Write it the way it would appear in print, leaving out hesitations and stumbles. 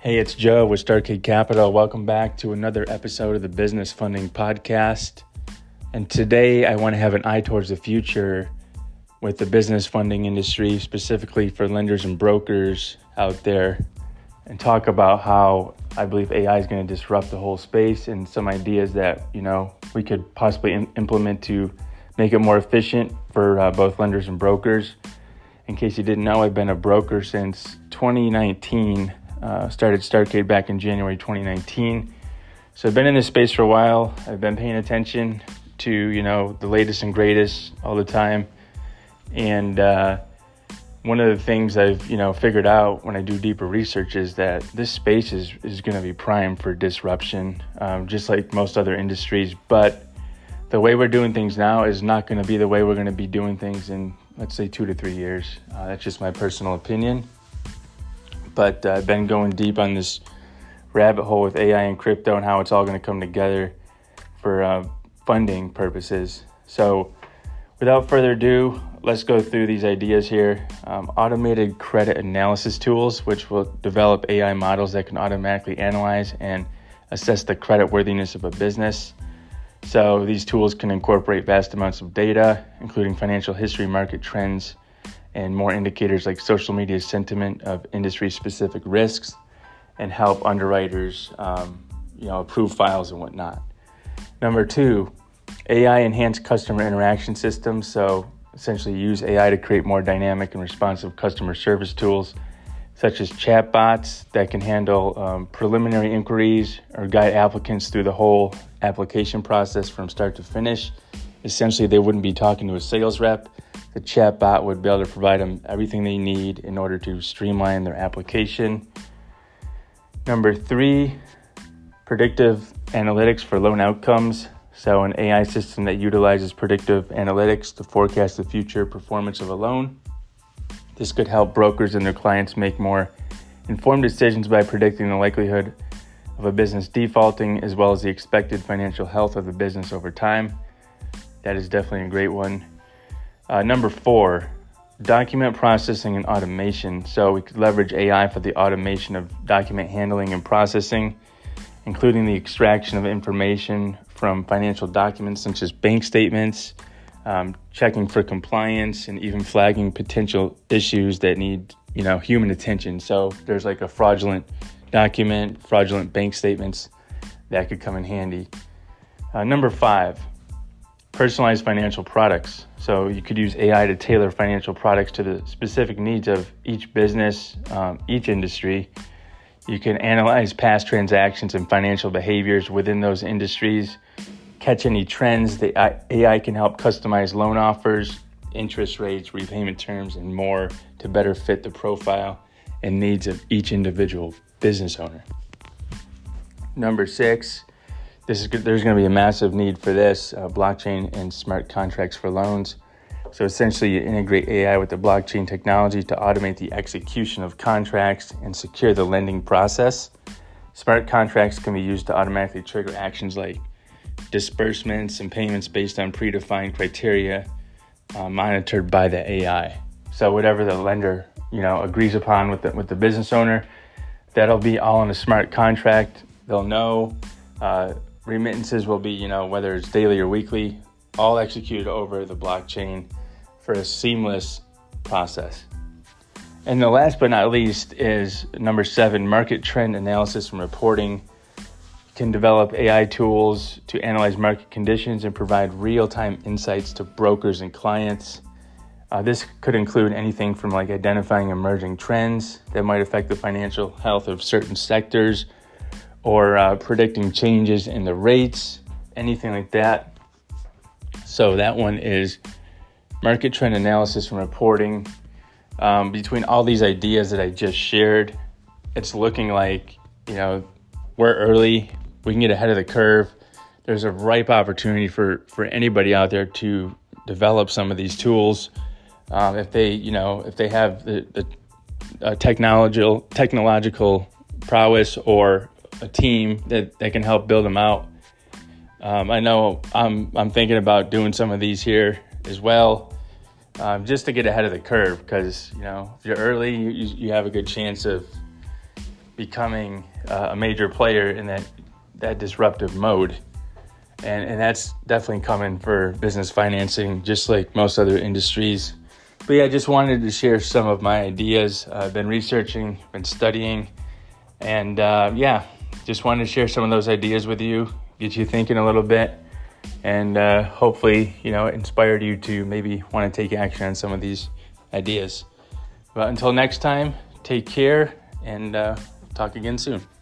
Hey, it's Joe with Starcade Capital. Welcome back to another episode of the Business Funding Podcast. And today I want to have an eye towards the future with the business funding industry, specifically for lenders and brokers out there, and talk about how I believe AI is going to disrupt the whole space and some ideas that, we could possibly implement to make it more efficient for both lenders and brokers. In case you didn't know, I've been a broker since 2019. Started Starcade back in January 2019. So I've been in this space for a while. I've been paying attention to, the latest and greatest all the time. And one of the things I've, figured out when I do deeper research is that this space is going to be primed for disruption, just like most other industries. But the way we're doing things now is not going to be the way we're going to be doing things in, let's say, 2 to 3 years. That's just my personal opinion. But I've been going deep on this rabbit hole with AI and crypto and how it's all going to come together for funding purposes. So without further ado, let's go through these ideas here. Automated credit analysis tools, which will develop AI models that can automatically analyze and assess the creditworthiness of a business. So these tools can incorporate vast amounts of data, including financial history, market trends, and more indicators like social media sentiment of industry-specific risks, and help underwriters, approve files and whatnot. Number 2, AI-enhanced customer interaction systems. So essentially use AI to create more dynamic and responsive customer service tools, such as chatbots that can handle preliminary inquiries or guide applicants through the whole application process from start to finish. Essentially, they wouldn't be talking to a sales rep. The chatbot would be able to provide them everything they need in order to streamline their application. Number 3, predictive analytics for loan outcomes. So an AI system that utilizes predictive analytics to forecast the future performance of a loan. This could help brokers and their clients make more informed decisions by predicting the likelihood of a business defaulting, as well as the expected financial health of the business over time. That is definitely a great one. Number 4, document processing and automation. So we could leverage AI for the automation of document handling and processing, including the extraction of information from financial documents such as bank statements, checking for compliance, and even flagging potential issues that need, human attention. So there's like a fraudulent document, fraudulent bank statements that could come in handy. Number 5, personalized financial products. So you could use AI to tailor financial products to the specific needs of each business, each industry. You can analyze past transactions and financial behaviors within those industries, catch any trends. The AI can help customize loan offers, interest rates, repayment terms, and more to better fit the profile and needs of each individual business owner. Number 6, there's going to be a massive need for this, blockchain and smart contracts for loans. So essentially you integrate AI with the blockchain technology to automate the execution of contracts and secure the lending process. Smart contracts can be used to automatically trigger actions like disbursements and payments based on predefined criteria, monitored by the AI. So whatever the lender, agrees upon with the business owner, that'll be all in a smart contract. They'll know. Remittances will be, whether it's daily or weekly, all executed over the blockchain for a seamless process. And the last but not least is number 7, market trend analysis and reporting. You can develop AI tools to analyze market conditions and provide real-time insights to brokers and clients. This could include anything from like identifying emerging trends that might affect the financial health of certain sectors, or predicting changes in the rates, anything like that. So that one is market trend analysis and reporting. Between all these ideas that I just shared, it's looking like, we're early. We can get ahead of the curve. There's a ripe opportunity for anybody out there to develop some of these tools. If they have the technological prowess or a team that can help build them out. I know I'm thinking about doing some of these here as well, just to get ahead of the curve, because if you're early, you have a good chance of becoming a major player in that disruptive mode. And that's definitely coming for business financing, just like most other industries. But yeah, I just wanted to share some of my ideas. I've been researching, been studying, and just wanted to share some of those ideas with you, get you thinking a little bit, and hopefully, it inspired you to maybe want to take action on some of these ideas. But until next time, take care, and talk again soon.